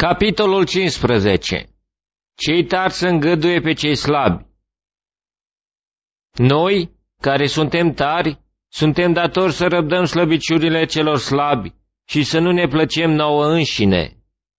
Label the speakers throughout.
Speaker 1: Capitolul 15. Cei tari să îngăduie pe cei slabi. Noi, care suntem tari, suntem datori să răbdăm slăbiciunile celor slabi și să nu ne plăcem nouă înșine.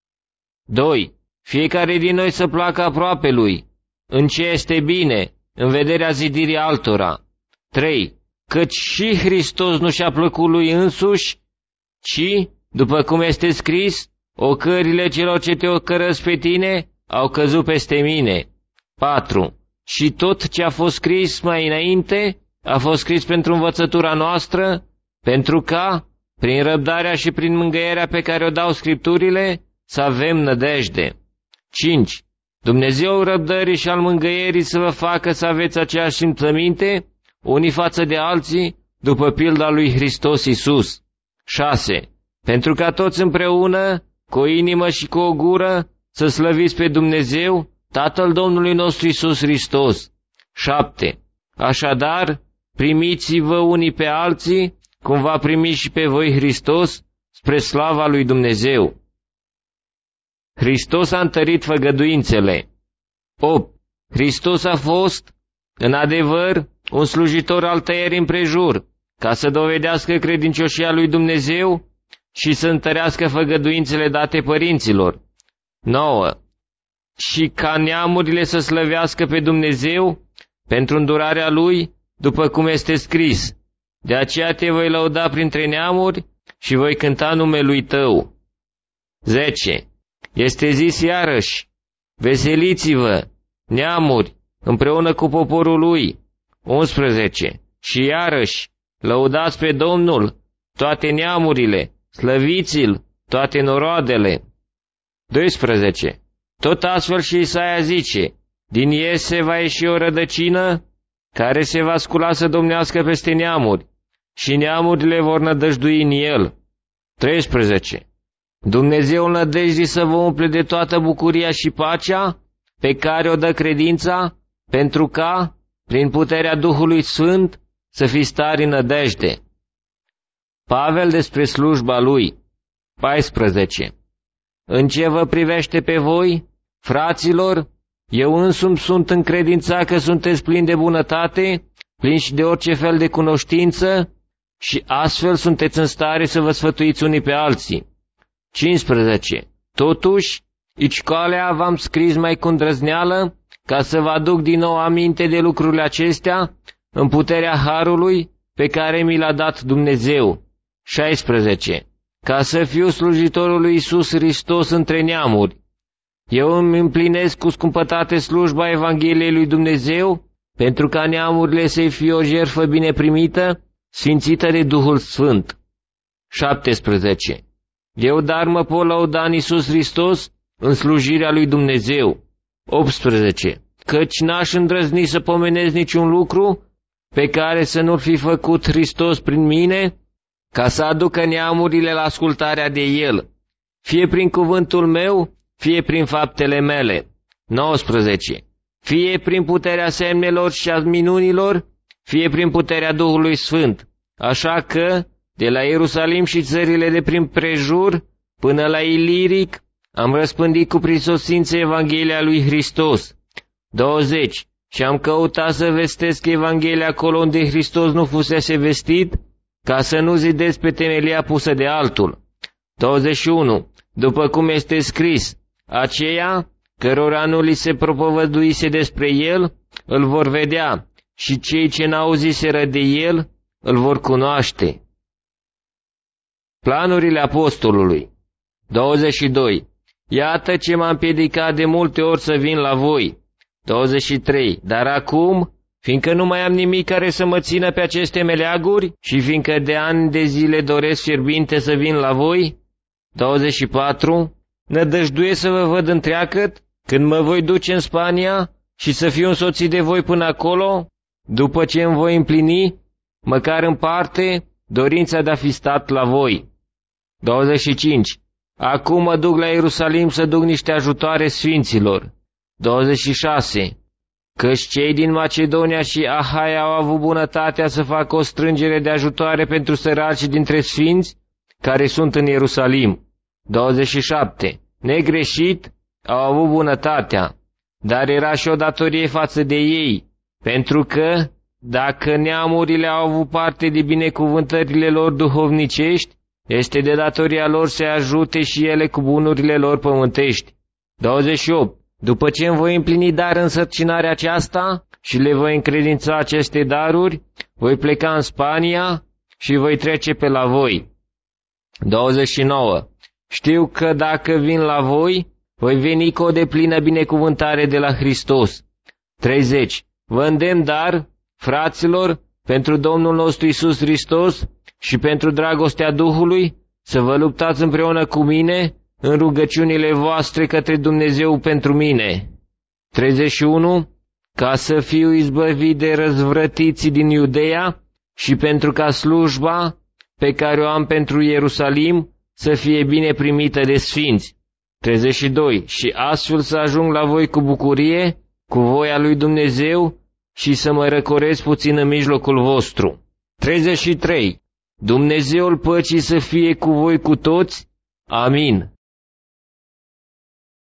Speaker 1: 2. Fiecare din noi să placă aproapelui, în ce este bine, în vederea zidirii altora. 3. Căci și Hristos nu și-a plăcut lui însuși, ci, după cum este scris, ocările celor ce te ocărăsc pe tine au căzut peste mine. 4. Și tot ce a fost scris mai înainte a fost scris pentru învățătura noastră, pentru ca, prin răbdarea și prin mângâierea pe care o dau Scripturile, să avem nădejde. 5. Dumnezeul răbdării și al mângâierii să vă facă să aveți aceeași simțăminte, unii față de alții, după pilda lui Hristos Iisus. 6. Pentru ca toți împreună, cu o inimă și cu o gură, să slăviți pe Dumnezeu, Tatăl Domnului nostru Iisus Hristos. 7. Așadar, primiți-vă unii pe alții, cum va primi și pe voi Hristos, spre slava lui Dumnezeu. Hristos a întărit făgăduințele. 8. Hristos a fost, în adevăr, un slujitor al tăierii împrejur, ca să dovedească credincioșia lui Dumnezeu și să întărească făgăduințele date părinților. 9. Și ca neamurile să slăvească pe Dumnezeu pentru îndurarea Lui, după cum este scris, de aceea te voi lăuda printre neamuri și voi cânta numele Lui Tău. 10. Este zis iarăși, veseliți-vă, neamuri, împreună cu poporul Lui. 11. Și iarăși, lăudați pe Domnul, toate neamurile, slăviți-L, toate noroadele. 12. Tot astfel și Isaia zice, din Iese va ieși o rădăcină care se va scula să domnească peste neamuri și neamurile vor nădăjdui în el. 13. Dumnezeul nădejdii să vă umple de toată bucuria și pacea pe care o dă credința, pentru ca, prin puterea Duhului Sfânt, să fiți tari în nădejde. Pavel despre slujba lui. 14. În ce vă privește pe voi, fraților, eu însumi sunt încredințat că sunteți plini de bunătate, plini și de orice fel de cunoștință și astfel sunteți în stare să vă sfătuiți unii pe alții. 15. Totuși, icoalea v-am scris mai cu îndrăzneală, ca să vă aduc din nou aminte de lucrurile acestea, în puterea harului pe care mi l-a dat Dumnezeu. 16. Ca să fiu slujitorul lui Iisus Hristos între neamuri. Eu îmi împlinesc cu scumpătate slujba Evangheliei lui Dumnezeu, pentru ca neamurile să-i fie o jertfă bine primită, sfințită de Duhul Sfânt. 17. Eu dar mă pot lăuda în Iisus Hristos în slujirea lui Dumnezeu. 18. Căci n-aș îndrăzni să pomenesc niciun lucru pe care să nu-l fi făcut Hristos prin mine, ca să aducă neamurile la ascultarea de El, fie prin cuvântul meu, fie prin faptele mele. 19. Fie prin puterea semnelor și a minunilor, fie prin puterea Duhului Sfânt, așa că, de la Ierusalim și țările de prin prejur, până la Iliric, am răspândit cu prisosință Evanghelia lui Hristos. 20. Și am căutat să vestesc Evanghelia acolo unde Hristos nu fusese vestit, ca să nu zidesc pe temelia pusă de altul. 21. După cum este scris, aceia, cărora nu li se propovăduise despre El, îl vor vedea, și cei ce n-auziseră de El, îl vor cunoaște. Planurile apostolului. 22. Iată ce m-a împiedicat de multe ori să vin la voi. 23. Dar acum, fiindcă nu mai am nimic care să mă țină pe aceste meleaguri și fiindcă de ani de zile doresc fierbinte să vin la voi. 24. Nădăjduiesc să vă văd întreagăt când mă voi duce în Spania și să fiu însoțit de voi până acolo, după ce îmi voi împlini, măcar în parte, dorința de a fi stat la voi. 25. Acum mă duc la Ierusalim să duc niște ajutoare sfinților. 26. Căci cei din Macedonia și Ahaia au avut bunătatea să facă o strângere de ajutoare pentru săracii dintre sfinți care sunt în Ierusalim. 27. negreșit, au avut bunătatea, dar era și o datorie față de ei, pentru că, dacă neamurile au avut parte de binecuvântările lor duhovnicești, este de datoria lor să ajute și ele cu bunurile lor pământești. 28. După ce îmi voi împlini dar însărcinarea aceasta și le voi încredința aceste daruri, voi pleca în Spania și voi trece pe la voi. 29. Știu că dacă vin la voi, voi veni cu o deplină binecuvântare de la Hristos. 30. Vă îndemn dar, fraților, pentru Domnul nostru Iisus Hristos și pentru dragostea Duhului, să vă luptați împreună cu mine în rugăciunile voastre către Dumnezeu pentru mine. 31. Ca să fiu izbăvit de răzvrătiții din Iudeea și pentru ca slujba pe care o am pentru Ierusalim să fie bine primită de sfinți. 32. Și astfel să ajung la voi cu bucurie, cu voia lui Dumnezeu și să mă răcoresc puțin în mijlocul vostru. 33. Dumnezeul păcii să fie cu voi cu toți. Amin.